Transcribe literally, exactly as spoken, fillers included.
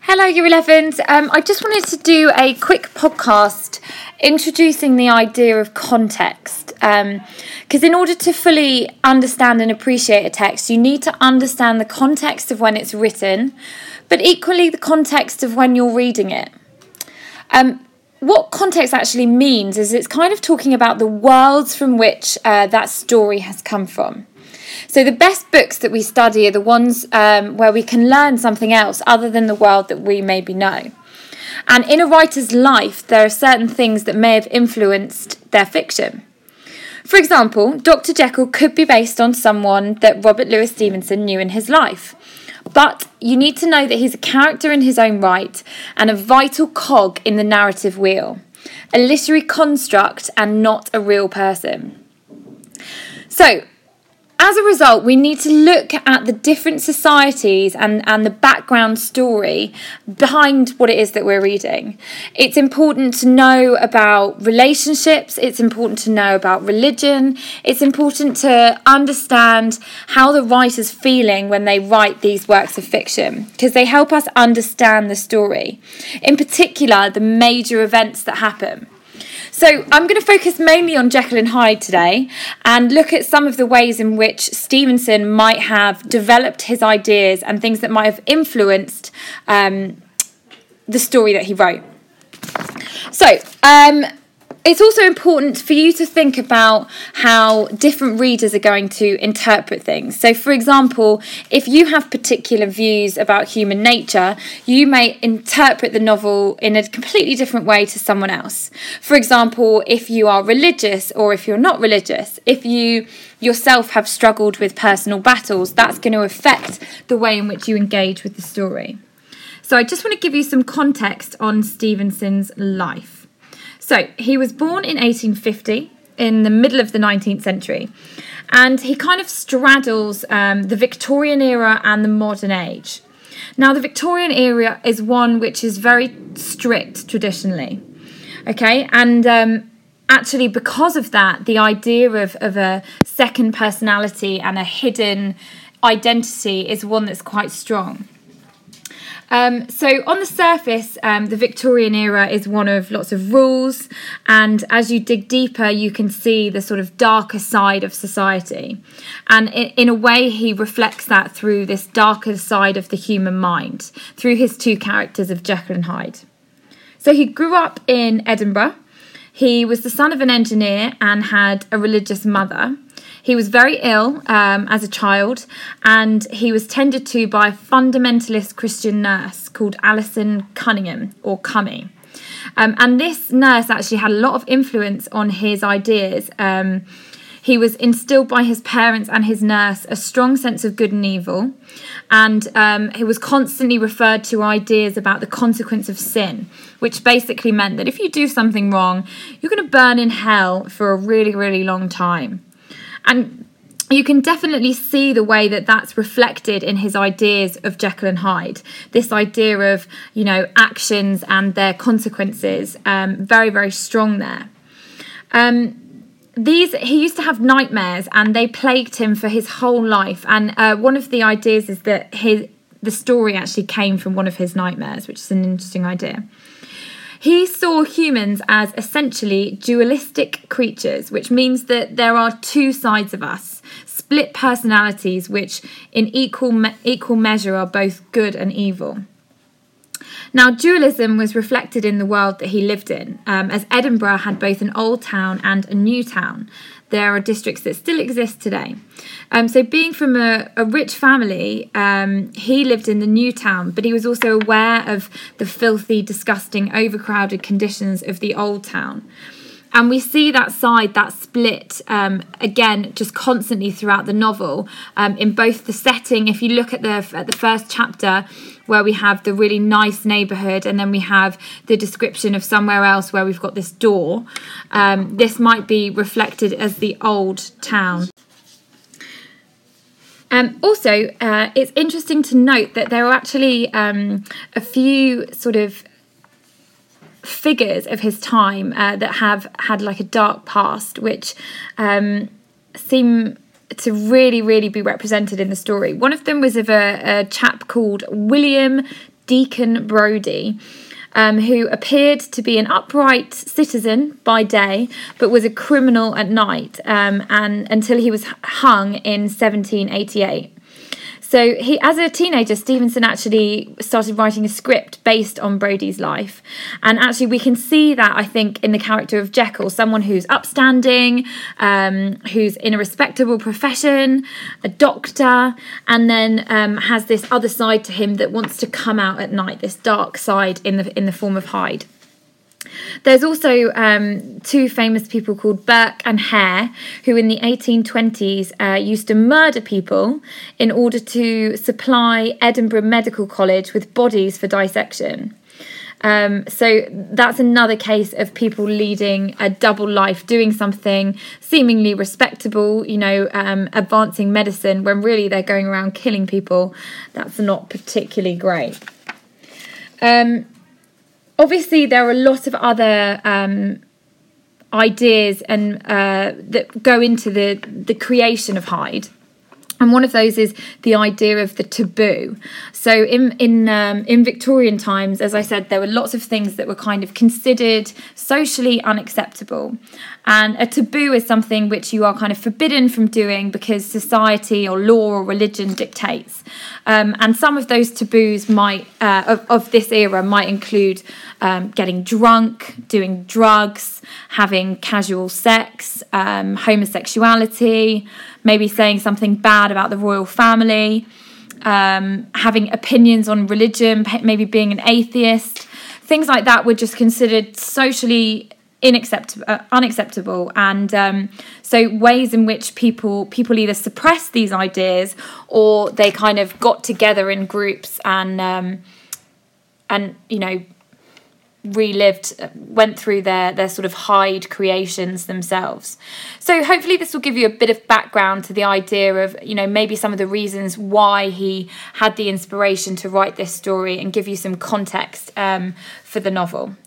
Hello, Year elevens. Um, I just wanted to do a quick podcast introducing the idea of context. Um, because in order to fully understand and appreciate a text, you need to understand the context of when it's written, but equally the context of when you're reading it. Um, what context actually means is it's kind of talking about the worlds from which uh, that story has come from. So the best books that we study are the ones um, where we can learn something else other than the world that we maybe know. And in a writer's life, there are certain things that may have influenced their fiction. For example, Doctor Jekyll could be based on someone that Robert Louis Stevenson knew in his life. But you need to know that he's a character in his own right and a vital cog in the narrative wheel, a literary construct and not a real person. So, as a result, we need to look at the different societies and, and the background story behind what it is that we're reading. It's important to know about relationships, it's important to know about religion, it's important to understand how the writer's feeling when they write these works of fiction, because they help us understand the story, in particular the major events that happen. So I'm going to focus mainly on Jekyll and Hyde today and look at some of the ways in which Stevenson might have developed his ideas and things that might have influenced um, the story that he wrote. So, um, it's also important for you to think about how different readers are going to interpret things. So, for example, if you have particular views about human nature, you may interpret the novel in a completely different way to someone else. For example, if you are religious or if you're not religious, if you yourself have struggled with personal battles, that's going to affect the way in which you engage with the story. So I just want to give you some context on Stevenson's life. So, he was born in eighteen fifty, in the middle of the nineteenth century, and he kind of straddles um, the Victorian era and the modern age. Now, the Victorian era is one which is very strict traditionally, okay, and um, actually because of that, the idea of, of a second personality and a hidden identity is one that's quite strong. Um, so on the surface, um, the Victorian era is one of lots of rules, and as you dig deeper, you can see the sort of darker side of society. And in, in a way, he reflects that through this darker side of the human mind, through his two characters of Jekyll and Hyde. So he grew up in Edinburgh. He was the son of an engineer and had a religious mother. He was very ill um, as a child, and he was tended to by a fundamentalist Christian nurse called Alison Cunningham, or Cummy. Um, and this nurse actually had a lot of influence on his ideas. Um, he was instilled by his parents and his nurse a strong sense of good and evil, and um, he was constantly referred to ideas about the consequence of sin, which basically meant that if you do something wrong, you're going to burn in hell for a really, really long time. And you can definitely see the way that that's reflected in his ideas of Jekyll and Hyde. This idea of, you know, actions and their consequences, um, very, very strong there. Um, these he used to have nightmares, and they plagued him for his whole life. And uh, one of the ideas is that his the story actually came from one of his nightmares, which is an interesting idea. He saw humans as essentially dualistic creatures, which means that there are two sides of us, split personalities, which in equal me- equal measure are both good and evil. Now, dualism was reflected in the world that he lived in, um, as Edinburgh had both an old town and a new town. There are districts that still exist today. Um, so being from a, a rich family, um, he lived in the new town, but he was also aware of the filthy, disgusting, overcrowded conditions of the old town. And we see that side, that split, um, again, just constantly throughout the novel, um, in both the setting. If you look at the at the first chapter, where we have the really nice neighbourhood, and then we have the description of somewhere else where we've got this door, um, this might be reflected as the old town. Um, also, uh, it's interesting to note that there are actually um, a few sort of figures of his time uh, that have had like a dark past, which um, seem to really, really be represented in the story. One of them was of a, a chap called William Deacon Brodie, um, who appeared to be an upright citizen by day, but was a criminal at night, um, and until he was hung in seventeen eighty-eight. So he, as a teenager, Stevenson actually started writing a script based on Brodie's life. And actually we can see that, I think, in the character of Jekyll, someone who's upstanding, um, who's in a respectable profession, a doctor, and then um, has this other side to him that wants to come out at night, this dark side in the in the form of Hyde. There's also um, two famous people called Burke and Hare, who in the eighteen twenties uh, used to murder people in order to supply Edinburgh Medical College with bodies for dissection. Um, so that's another case of people leading a double life, doing something seemingly respectable, you know, um, advancing medicine, when really they're going around killing people. That's not particularly great. Um, Obviously, there are a lot of other um, ideas and uh, that go into the, the creation of Hyde. And one of those is the idea of the taboo. So in in um, in Victorian times, as I said, there were lots of things that were kind of considered socially unacceptable. And a taboo is something which you are kind of forbidden from doing because society or law or religion dictates. Um, and some of those taboos might uh, of, of this era might include um, getting drunk, doing drugs, having casual sex, um, homosexuality, maybe saying something bad about the royal family, um, having opinions on religion, maybe being an atheist. Things like that were just considered socially unacceptable, uh, unacceptable. And um, so ways in which people people either suppressed these ideas or they kind of got together in groups and um, and you know relived, went through their their sort of Hyde creations themselves. So hopefully this will give you a bit of background to the idea of, you know, maybe some of the reasons why he had the inspiration to write this story and give you some context um, for the novel.